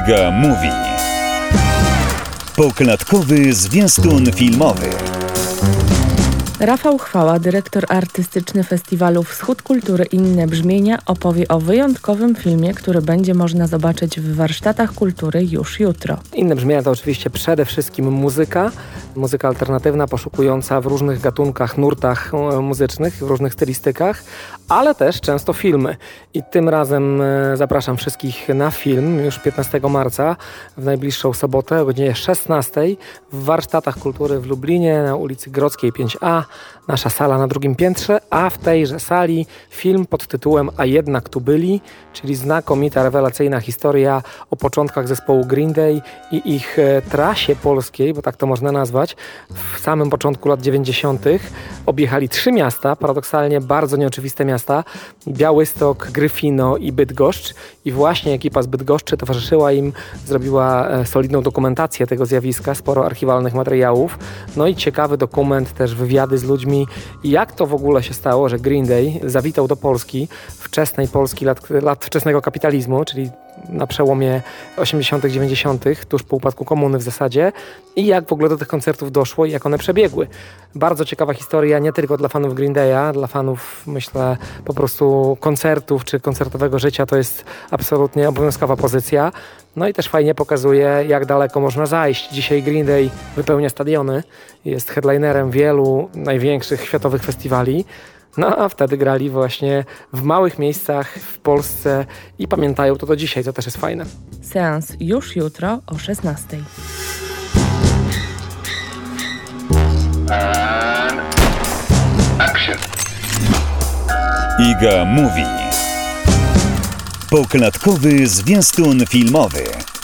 Iga Mówi. Poklatkowy zwiastun filmowy. Rafał Chwała, dyrektor artystyczny festiwalu Wschód Kultury Inne Brzmienia, opowie o wyjątkowym filmie, który będzie można zobaczyć w warsztatach kultury już jutro. Inne Brzmienia to oczywiście przede wszystkim muzyka alternatywna, poszukująca w różnych gatunkach, nurtach muzycznych, w różnych stylistykach, ale też często filmy. I tym razem zapraszam wszystkich na film już 15 marca, w najbliższą sobotę o godzinie 16 w warsztatach kultury w Lublinie na ulicy Grodzkiej 5A. Nasza sala na drugim piętrze, a w tejże sali film pod tytułem A jednak tu byli, czyli znakomita, rewelacyjna historia o początkach zespołu Green Day i ich trasie polskiej, bo tak to można nazwać. W samym początku lat 90. objechali 3 miasta, paradoksalnie bardzo nieoczywiste miasta: Białystok, Gryfino i Bydgoszcz. I właśnie ekipa z Bydgoszczy towarzyszyła im, zrobiła solidną dokumentację tego zjawiska, sporo archiwalnych materiałów. No i ciekawy dokument, też wywiady z ludźmi, jak to w ogóle się stało, że Green Day zawitał do Polski, wczesnej Polski, lat wczesnego kapitalizmu, czyli na przełomie 80., 90., tuż po upadku komuny w zasadzie, i jak w ogóle do tych koncertów doszło i jak one przebiegły. Bardzo ciekawa historia, nie tylko dla fanów Green Day'a, dla fanów, myślę, po prostu koncertów czy koncertowego życia. To jest absolutnie obowiązkowa pozycja. No i też fajnie pokazuje, jak daleko można zajść. Dzisiaj Green Day wypełnia stadiony, jest headlinerem wielu największych światowych festiwali. No a wtedy grali właśnie w małych miejscach w Polsce i pamiętają to do dzisiaj, co też jest fajne. Seans już jutro o 16. Action. Iga Mówi. Poklatkowy zwiastun filmowy.